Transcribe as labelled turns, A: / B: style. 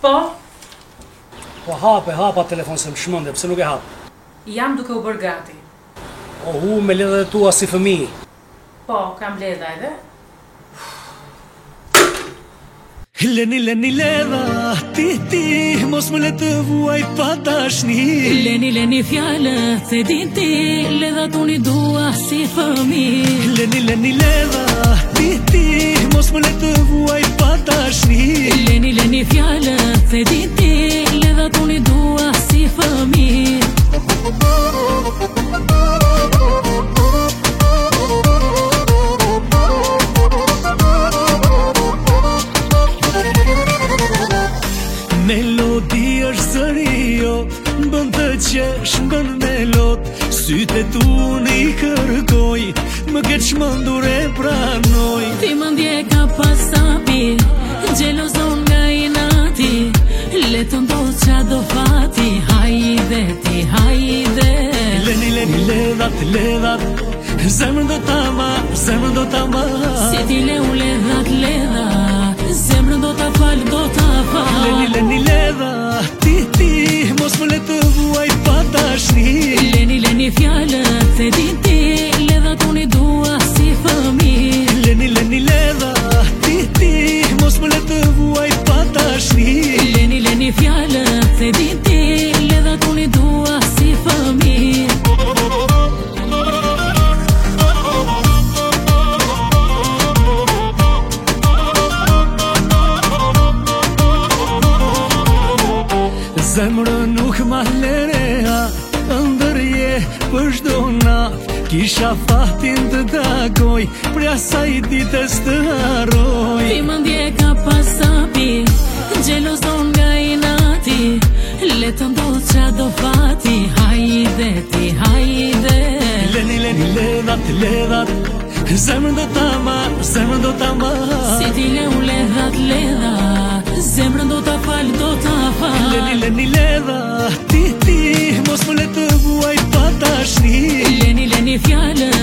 A: Po?
B: Po hapa telefon se më shmënde, pse nuk e hap?
A: Jam duke u bërë gati.
B: O, me ledha tua si fëmijë.
A: Po, kam ledha edhe.
C: Leni ledha, ti, mos më le të vuaj pa dashni.
D: Leni fjalët se din ti, ledhat unë i dua si fëmijë.
C: Leni ledha, ti, mos më le të vuaj pa dashni.
D: Leni fjalët se din ti, ledhat unë i dua si fëmijë.
C: Melodi është zëri jo, bën të qesh, bën me lot. Sytë tu në i kërkoj, më ke çmendur e pranoj.
D: Ti më ndje ka pasapi, gjelozon nga inati. Le të ndodh qa do fati, hajde ti, hajde.
C: Leni ledhat, zemrën do ta marr,
D: Si ti le u ledhat, zemrën do ta fal,
C: Leni ledha, ti, mos më le të vuaj pa dashni.
D: Leni fjalët se din ti, ledhat unë i dua si fëmijë.
C: Leni ledha, ti, mos më le të vuaj pa dashni.
D: Leni fjalët se din ti, ledhat unë i dua si fëmijë.
C: Zemrë nuk ma lerea, ndërje për shdo natë. Kisha fatin të takoj, për asaj ditës të haroj.
D: Ti më ndje ka pasapi, gjelozon nga inati. Le të ndodh qa do fati, hajde ti, hajde.
C: Leni ledhat, zemrën do ta marr,
D: Si ti le u ledhat, zemrën do ta fal,
C: Leni ledha, ti, mos më le të vuaj pa dashni.
D: Leni fjalët